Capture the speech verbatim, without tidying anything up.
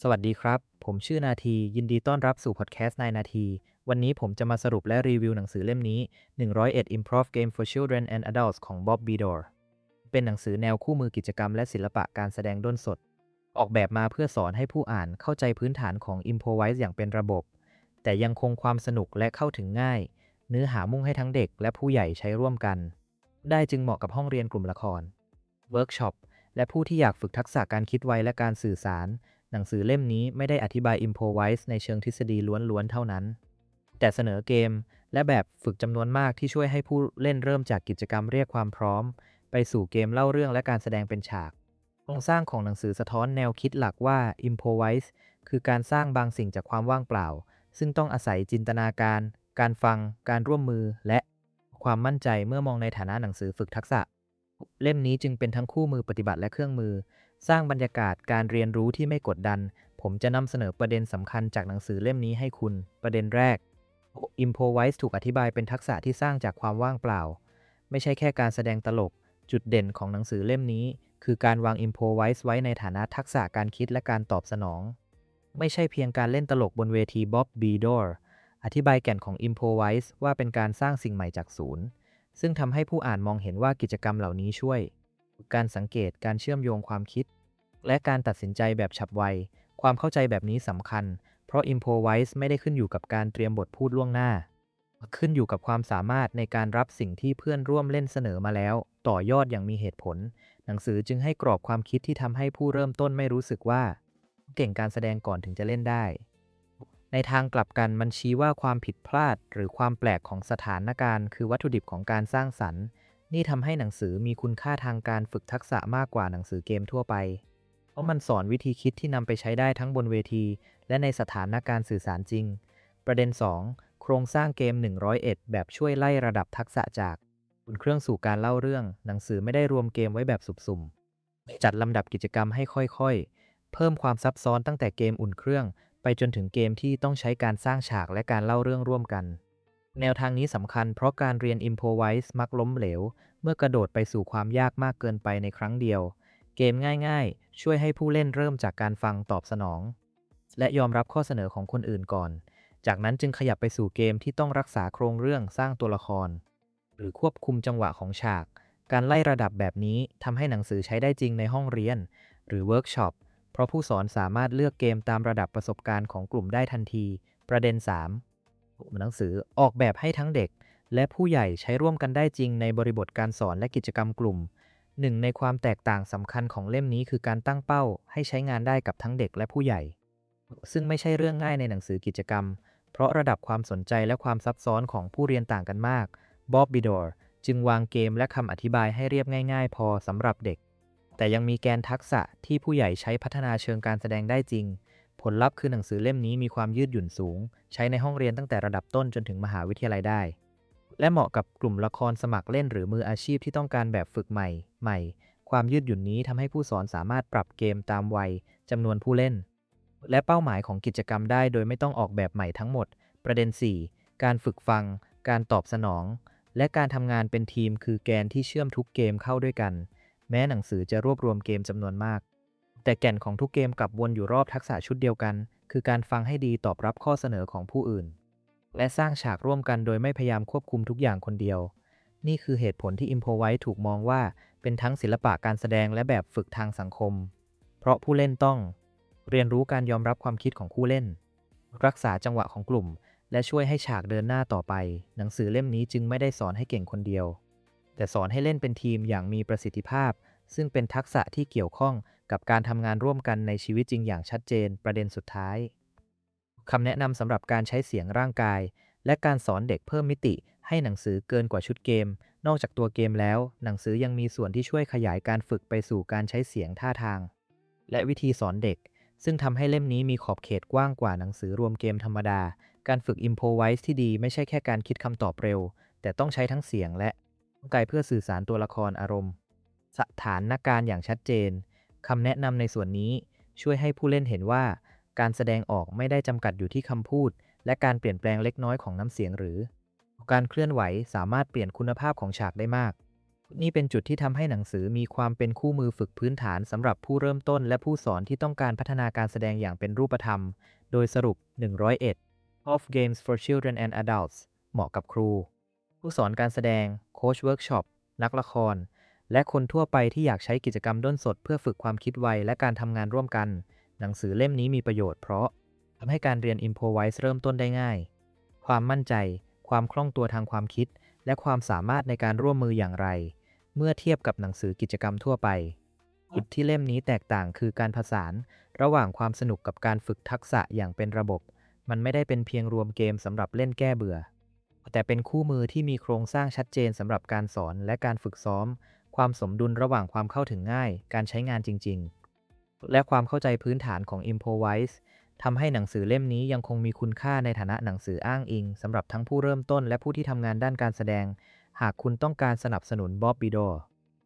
สวัสดีครับ ผมชื่อนาที ยินดีต้อนรับสู่พอดแคสต์นายนาที วันนี้ผมจะมาสรุปและรีวิวหนังสือเล่มนี้ หนึ่งร้อยเอ็ด Improv Game for Children and Adults ของ Bob Bidor เป็นหนังสือแนวคู่มือกิจกรรมและศิลปะการแสดงด้นสด ออกแบบมาเพื่อสอนให้ผู้อ่านเข้าใจพื้นฐานของ Improvise อย่างเป็นระบบ แต่ยังคงความสนุกและเข้าถึงง่าย เนื้อหามุ่งให้ทั้งเด็กและผู้ใหญ่ใช้ร่วมกัน ได้จึงเหมาะกับห้องเรียนกลุ่มละคร เวิร์กช็อป และผู้ที่อยากฝึกทักษะการคิดไวและการสื่อสาร หนังสือเล่มนี้ไม่ได้อธิบาย Improvise ในเชิงทฤษฎีล้วนๆเท่านั้น แต่เสนอเกมและแบบฝึกจำนวนมากที่ช่วยให้ผู้เล่นเริ่มจากกิจกรรมเรียกความพร้อมไปสู่เกมเล่าเรื่องและการแสดงเป็นฉากโครงสร้างของหนังสือสะท้อนแนวคิดหลักว่า Improvise คือการสร้างบางสิ่งจากความว่างเปล่า ซึ่งต้องอาศัยจินตนาการ การฟัง การร่วมมือ และความมั่นใจเมื่อมองในฐานะหนังสือฝึกทักษะ เล่มนี้จึงเป็นทั้งคู่มือปฏิบัติและเครื่องมือ สร้างบรรยากาศการเรียนรู้ที่ไม่กดดัน ผมจะนำเสนอประเด็นสำคัญจากหนังสือเล่มนี้ให้คุณ ประเด็นแรก Improvise ถูกอธิบายเป็นทักษะที่สร้างจากความว่างเปล่า ไม่ใช่แค่การแสดงตลก จุดเด่นของหนังสือเล่มนี้ คือการวาง Improvise ไว้ในฐานะทักษะการคิดและการตอบสนอง ไม่ใช่เพียงการเล่นตลกบนเวที Bob Bidor อธิบายแก่นของ Improvise ว่าเป็นการสร้างสิ่งใหม่จากศูนย์ ซึ่งทำให้ผู้อ่านมองเห็นว่ากิจกรรมเหล่านี้ช่วย การสังเกต การเชื่อมโยงความคิด และการตัดสินใจแบบฉับไว ความเข้าใจแบบนี้สำคัญ เพราะ Improvise ไม่ได้ขึ้นอยู่กับการเตรียมบทพูดล่วงหน้า ขึ้นอยู่กับความสามารถในการรับสิ่งที่เพื่อนร่วมเล่นเสนอมาแล้ว ต่อยอดอย่างมีเหตุผล หนังสือจึงให้กรอบความคิดที่ทำให้ผู้เริ่มต้นไม่รู้สึกว่า เก่งการแสดงก่อนถึงจะเล่นได้ ในทางกลับกันมันชี้ว่าความผิดพลาดหรือความแปลกของสถานการณ์คือวัตถุดิบของการสร้างสรรค์ นี่ทำให้หนังสือมีคุณค่าทางการฝึกทักษะมากกว่าหนังสือเกมทั่วไป เพราะมันสอนวิธีคิดที่นำไปใช้ได้ทั้งบนเวทีและในสถานการณ์สื่อสารจริง ประเด็น สอง โครงสร้างเกม หนึ่งร้อยเอ็ด แบบช่วยไล่ระดับทักษะจากอุ่นเครื่องสู่การเล่าเรื่อง หนังสือไม่ได้รวมเกมไว้แบบสุ่มๆจัดลำดับกิจกรรมให้ค่อยๆ เพิ่มความซับซ้อนตั้งแต่เกมอุ่นเครื่องไปจนถึงเกมที่ต้องใช้การสร้างฉากและการเล่าเรื่องร่วมกัน แนวทางนี้สำคัญเพราะการเรียน Improvise มักล้มเหลว เมื่อกระโดดไปสู่ความยากมากเกินไปในครั้งเดียว เกมง่ายๆ ช่วยให้ผู้เล่นเริ่มจากการฟังตอบสนอง และยอมรับข้อเสนอของคนอื่นก่อน จากนั้นจึงขยับไปสู่เกมที่ต้องรักษาโครงเรื่องสร้างตัวละคร หรือควบคุมจังหวะของฉาก การไล่ระดับแบบนี้ทำให้หนังสือใช้ได้จริงในห้องเรียน หรือเวิร์กช็อป เพราะผู้สอนสามารถเลือกเกมตามระดับประสบการณ์ของกลุ่มได้ทันที ประเด็น สาม หนังสือออกแบบให้ทั้งเด็กและผู้ใหญ่ใช้ร่วมกันได้จริงในบริบทการสอนและกิจกรรมกลุ่ม หนึ่งในความแตกต่างสำคัญของเล่มนี้คือการตั้งเป้าให้ใช้งานได้กับทั้งเด็กและผู้ใหญ่ ซึ่งไม่ใช่เรื่องง่ายในหนังสือกิจกรรม เพราะระดับความสนใจและความซับซ้อนของผู้เรียนต่างกันมาก Bob Bidor จึงวางเกมและคำอธิบายให้เรียบง่ายๆ พอสำหรับเด็ก แต่ยังมีแกนทักษะที่ผู้ใหญ่ใช้พัฒนาเชิงการแสดงได้จริง ผลลัพธ์คือหนังสือเล่มนี้มีความยืดหยุ่นสูง ใช้ในห้องเรียนตั้งแต่ระดับต้นจนถึงมหาวิทยาลัยได้ และเหมาะกับกลุ่มละครสมัครเล่นหรือมืออาชีพที่ต้องการแบบฝึกใหม่ใหม่ความยืดหยุ่นนี้ทำให้ผู้สอนสามารถปรับเกมตามวัยจำนวนผู้เล่น และเป้าหมายของกิจกรรมได้โดยไม่ต้องออกแบบใหม่ทั้งหมด ประเด็น สี่ การฝึกฟัง การตอบสนอง และการทำงานเป็นทีมคือแกนที่เชื่อมทุกเกมเข้าด้วยกัน แม้หนังสือจะรวบรวมเกมจำนวนมาก แต่แก่นของทุกเกมกลับวนอยู่รอบทักษะชุดเดียวกัน คือการฟังให้ดีตอบรับข้อเสนอของผู้อื่น และสร้างฉากร่วมกันโดยไม่พยายามควบคุมทุกอย่างคนเดียว นี่คือเหตุผลที่ Improvise ถูกมองว่าเป็นทั้งศิลปะการแสดงและแบบฝึกทางสังคม เพราะผู้เล่นต้องเรียนรู้การยอมรับความคิดของผู้เล่น รักษาจังหวะของกลุ่ม และช่วยให้ฉากเดินหน้าต่อไป หนังสือเล่มนี้จึงไม่ได้สอนให้เก่งคนเดียว แต่สอนให้เล่นเป็นทีมอย่างมีประสิทธิภาพ ซึ่งเป็นทักษะที่เกี่ยวข้องกับการทำงานร่วมกันในชีวิตจริงอย่างชัดเจน ประเด็นสุดท้ายคำแนะนำสำหรับการใช้เสียงร่างกาย และการสอนเด็กเพิ่มมิติให้หนังสือเกินกว่าชุดเกม นอกจากตัวเกมแล้ว หนังสือยังมีส่วนที่ช่วยขยายการฝึกไปสู่การใช้เสียงท่าทาง และวิธีสอนเด็ก ซึ่งทำให้เล่มนี้มีขอบเขตกว้างกว่าหนังสือรวมเกมธรรมดา การฝึก Improvise ที่ดีไม่ใช่แค่การคิดคำตอบเร็ว แต่ต้องใช้ทั้งเสียงและกายเพื่อสื่อสารตัวละครอารมณ์ สถานการณ์อย่างชัดเจน คำแนะนำในส่วนนี้ช่วยให้ผู้เล่นเห็นว่า การแสดงออกไม่ได้จำกัดอยู่ที่คำพูด และการเปลี่ยนแปลงเล็กน้อยของน้ำเสียงหรือ การเคลื่อนไหวสามารถเปลี่ยนคุณภาพของฉากได้มากนี่เป็นจุดที่ทำให้หนังสือมีความเป็นคู่มือฝึกพื้นฐานสำหรับผู้เริ่มต้นและผู้สอนที่ต้องการพัฒนาการแสดงอย่างเป็นรูปธรรม โดยสรุป หนึ่งร้อยเอ็ด of Games for Children and Adults เหมาะกับครู ผู้สอนการแสดง โค้ชเวิร์กช็อป นักละคร และคนทั่วไปที่อยากใช้กิจกรรมด้นสดเพื่อฝึกความคิดไวและการทำงานร่วมกัน หนังสือเล่มนี้มีประโยชน์เพราะทำให้การเรียน Improvise เริ่มต้นได้ง่าย ความมั่นใจ ความคล่องตัวทางความคิด และความสามารถในการร่วมมืออย่างไร เมื่อเทียบกับหนังสือกิจกรรมทั่วไปจุดที่เล่มนี้แตกต่างคือการผสานระหว่างความสนุกกับการฝึกทักษะอย่างเป็นระบบ มันไม่ได้เป็นเพียงรวมเกมสำหรับเล่นแก้เบื่อ แต่เป็นคู่มือที่มีโครงสร้างชัดเจนสำหรับการสอนและการฝึกซ้อม ความสมดุลระหว่างความเข้าถึงง่าย การใช้งานจริงๆ และความเข้าใจพื้นฐานของ Improvise ทำให้หนังสือเล่มนี้ยังคงมีคุณค่าในฐานะหนังสืออ้างอิงสำหรับทั้งผู้เริ่มต้นและผู้ที่ทำงานด้านการแสดง หากคุณต้องการสนับสนุน Bob Bidor